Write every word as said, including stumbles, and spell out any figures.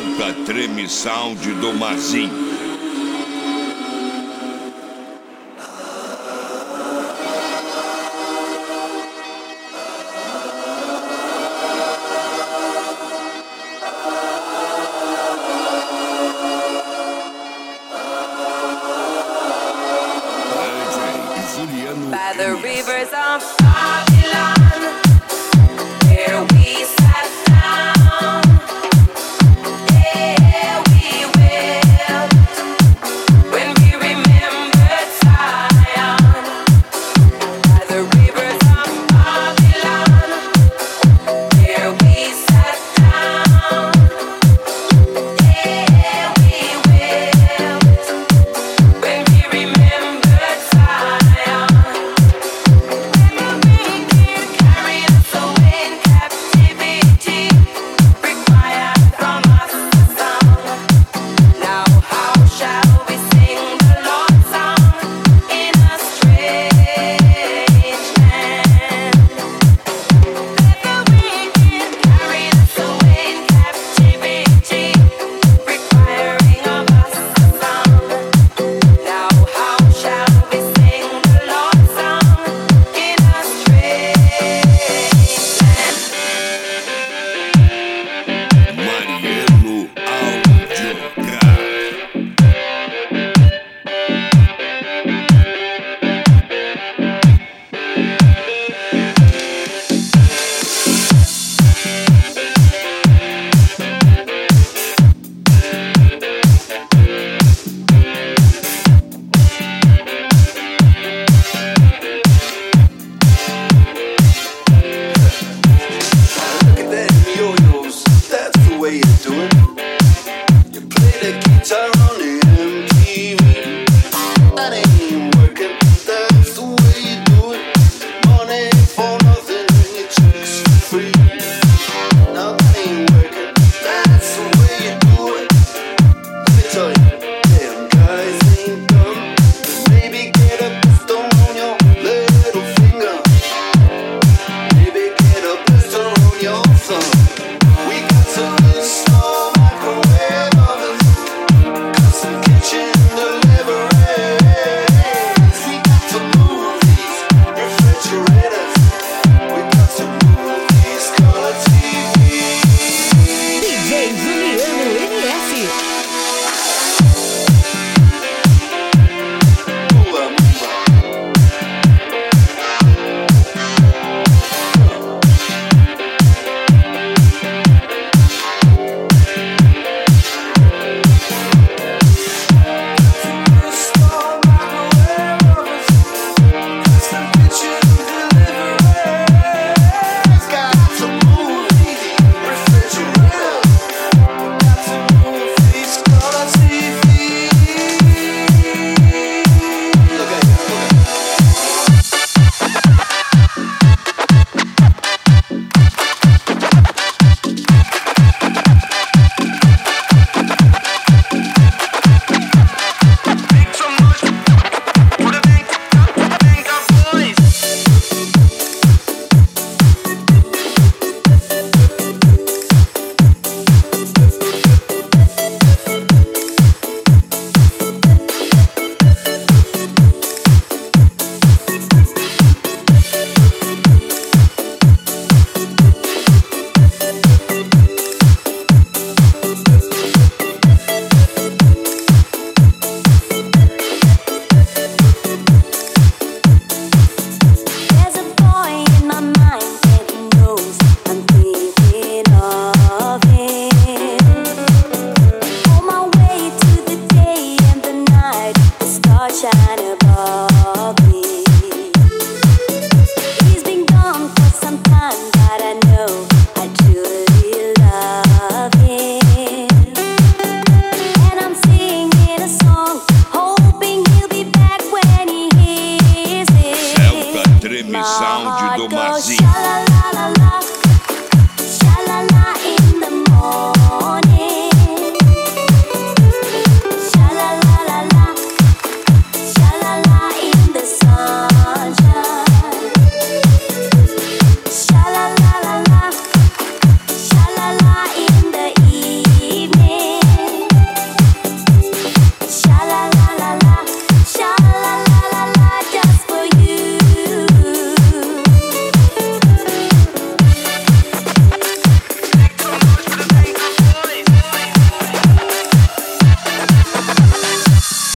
Alta Treme Sound do Mazinho. By the rivers of Babylon, where we sat down, there we wept when we remembered Zion. By the rivers of Babylon, where we sat down, there we wept when we remembered Zion. Carry us away in captivity, required from us a song. Now how shall we sing the Lord's song in a strange land? Let the wicked carry us away in captivity, requiring of us a song. Now how shall we sing the Lord's song in a strange land? Mariano Audiocar. Look at them yo-yos, that's the way you do it. You play the guitar on the